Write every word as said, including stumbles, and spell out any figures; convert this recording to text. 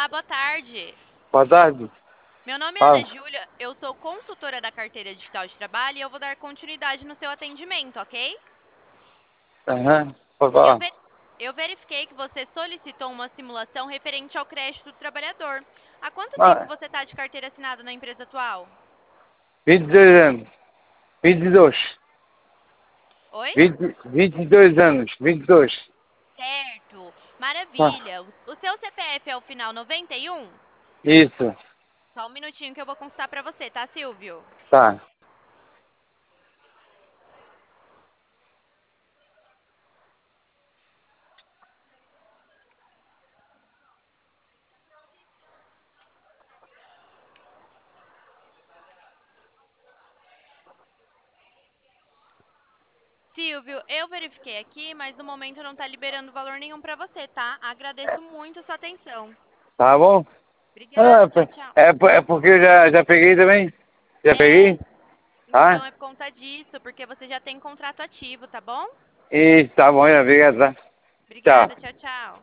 boa tarde. Boa tarde. Meu nome é Ana Fala. Júlia, eu sou consultora da carteira digital de trabalho e eu vou dar continuidade no seu atendimento, ok? Aham. Pode Eu, falar. ver- eu verifiquei que você solicitou uma simulação referente ao crédito do trabalhador. Há quanto tempo Ah, você está de carteira assinada na empresa atual? vinte e dois anos. vinte e dois. Oi? vinte, vinte e dois anos. vinte e dois. Certo, Ah, maravilha. O, o seu C P F é o final noventa e um? isso. Só um minutinho que eu vou consultar para você, tá, Silvio? Tá. Silvio, eu verifiquei aqui, mas no momento não está liberando valor nenhum para você, tá? Agradeço muito a sua atenção. Tá bom? Ah, Obrigada, tchau, p- tchau. é, p- é porque eu já, já peguei também. Já É, peguei? então Tá? é por conta disso, porque você já tem contrato ativo, tá bom? Isso, tá bom. Obrigado, tá? Obrigada, Tchau. tchau, tchau.